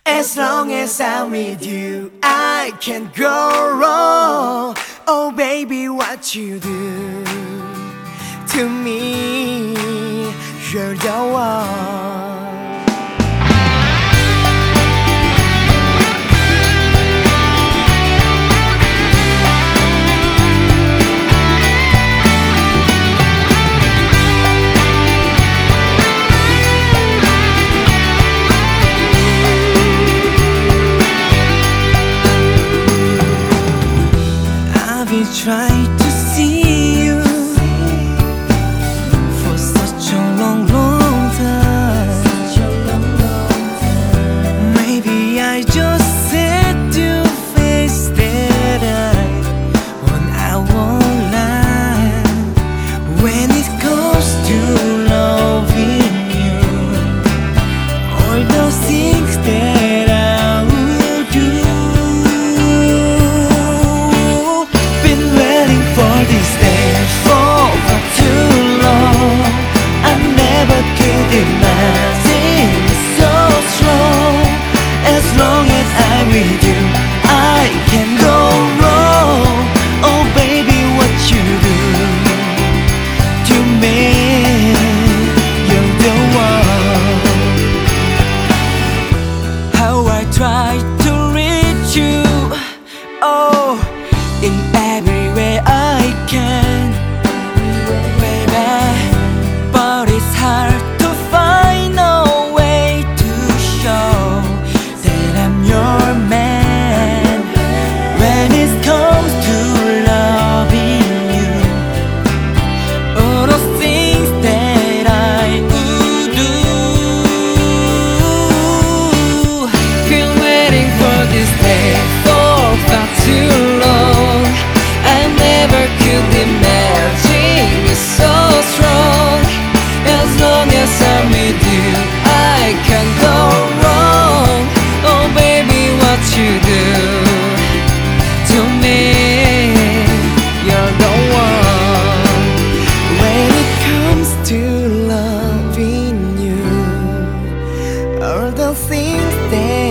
As long as I'm with you, I can't go wrong. Oh baby, what you do to me, you're the one. Try to see you for such a long, long time. Maybe I just said to face that I won't lie. When it comes to loving you, all those things that I will do. This day for too long, I never could imagine it's so strong. As long as I'm with you, I can't go wrong. Oh baby, what you do to me, you're the one. How I try to reach you, oh, in every way I can, baby, but it's hard to find a way to show that I'm your man. When it comes to loving you, all those things that I would do. Been waiting for this day for far too long. I never could imagine it's so strong. As long as I'm with you, I can't go wrong. Oh baby, what you do to me, you're the one. When it comes to loving you, all the things that